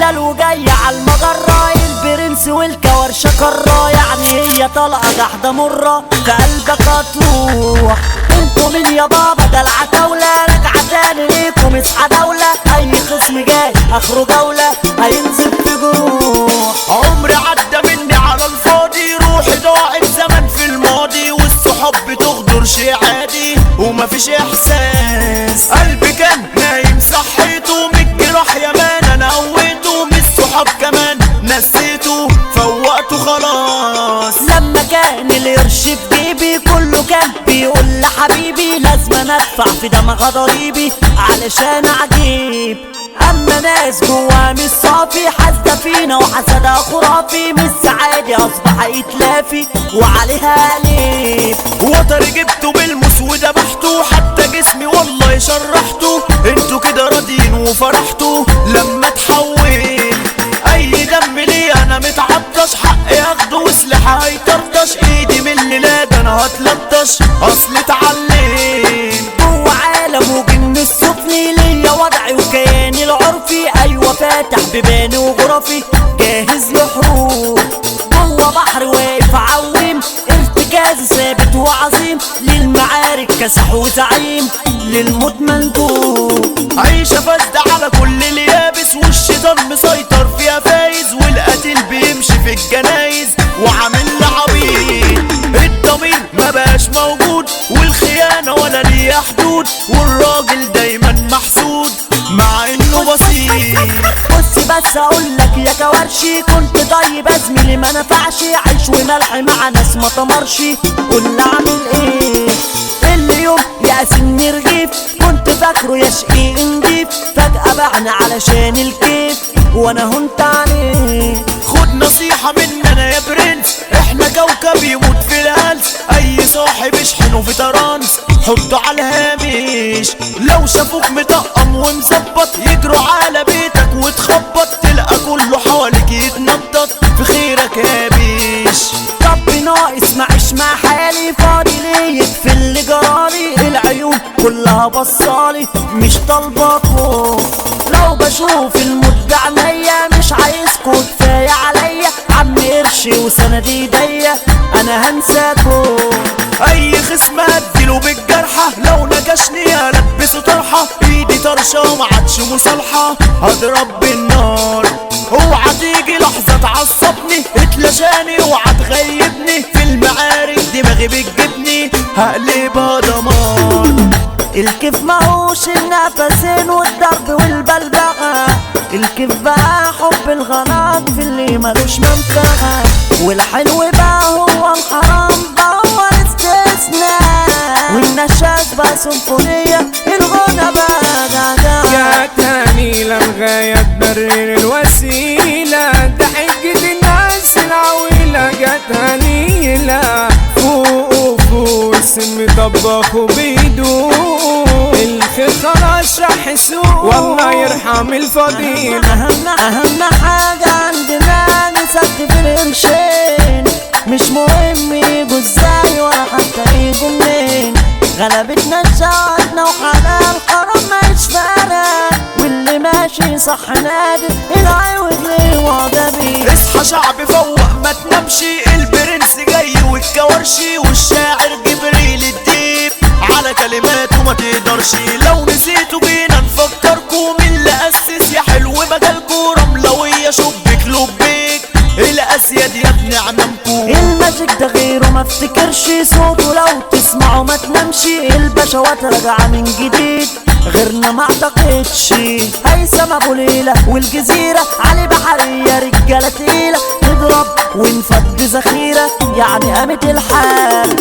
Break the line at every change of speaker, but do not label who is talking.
احلال وجاية عالمجرة، البرنس والكورشة كرة، يعني هي طلقة جحدة مرة في قلبك هتروح. انتوا مين يا بابا؟ ده العتاولة راجعة تاني ليكم اصحى دولة، اي خصم جاي اخره جولة هينزل في جروح.
عمري عدى مني على الفاضي، روحي ضاعت زمان في الماضي، والصحاب بتغدر شي عادي ومفيش احساس. قلبي كان نايم صحيته من الجراح يا مان، انا قويته من الصحاب كمان نسيته فوقته خلاص.
لما كان القرش في جيبي كله كان بيقول لحبيبي لازم انا ادفع في دماغ ضريبي علشان اعجيب. اما ناس جوا مش صافي حاسده فينا وحسدها خرافي، مش سعادي اصبح يتلافي وعليها قليب.
وتري جبته بالموس وذبحته، حتى جسمي والله شرحته، انتوا كده راضيين وفرحتوا لما تحول. اي دم لي انا متعطش، حقي اخده وسلاحي هيطرطش، ايدي من الليلة ده انا هتلطش اصل اتعلم.
جوا عالم وجن السفلي ليا وضعي وكياني العرفي، ايوه فاتح بيباني وغرفي جاهز لحروب. جوا بحر واقف عويم ارتكازي ثابت وعظيم، للمعارك كسح وزعيم للموت مندوب.
عيشة فاسدة على كل اليابس، والشيطان مسيطر فيها فايز، والقتيل بيمشي في الجنايز وعامل لعبيد. الضمير ما بقاش موجود، والخيانة ولا ليها حدود، والراجل دايما محسود مع انه بسيط.
بصي بس اقولك يا كوارشي، كنت طيب ازميلي ما نفعش، عيش وملح مع ناس ما تمرش، قول اعمل ايه؟ اللي يوم يقاسمني رغيف كنت فاكره يا شقي نضيف، فجأة بعنا علشان الكيف وانا هنت عليه.
خد نصيحة مننا يا برنس، احنا كوكب يموت في الهلس، اي صاحب اشحنه في ترانس حطه على الهامش. لو شافوك مطقم ومظبط يجروا على بيتك وتخبط، تلقى كله حواليك يتنطط في خيرك يا بيش.
ربي ناقص معيش مع حالي، فاضي ليه يكفي اللي جرالي، العيون كلها بصالي مش طالباكو. لو بشوف الموت بعينيا مش عايزكو كفاية عليا، عم قرشي وسندي ايديا انا هنساكو.
اي خصم اديله بالجرحة، لو نكشني البسه طرحة، ايدي طرشة ومعادش مصالحة هضرب بالنار. اوعى تيجي لحظة تعصبني اتلاشاني، اوعى تغيبني في المعارك دماغي بتجيبني هقلبها دمار.
الكيف ماهوش النفسين والضرب والبلبغة، الكيف بقى حب الغرام في اللي ملوش منفعة، والحلو بقى هو الحرام بقى هو الاستثناء، والنشاز بقى سيمفونية الغنى بقى جعجع.
يا تاني للغاية تبرر الوسيلة، ده حجة الناس العويلة جت هنيلة، فوق فوق السن طبخ وبيدوق، الخير خلاص راح يسوق والله يرحم الفضيل.
أهم حاجة عندنا نسد في القرشين، مش مهم يجوا ازاي ولا حتى يجوا منين، غلبتنا شعبنا وحلال حرام مش فارق، واللي ماشي صح نادر العوج ليه وعده بيه.
اصحى شعب فوق ما تنامشي، البرنس جاي والكورشي، والشاعر جبريل الديب على كلماته ما تقدرش. لو نسيتوا بينا نفكركم مين اللي اسس يا حلو مجالكوا، رملوية شبك لبيك الاسياد يا ابن عمامكو.
الماجيك ده غيره ما افتكرش صوته، لو تسمعه ما تنامشي، البشوات راجعة من جديد غيرنا ما اعتقدش. هيثم ابو ليلى والجزيرة علي بحرية رجالة تقيلة، نضرب ونفض ذخيرة يعني قامت الحالة.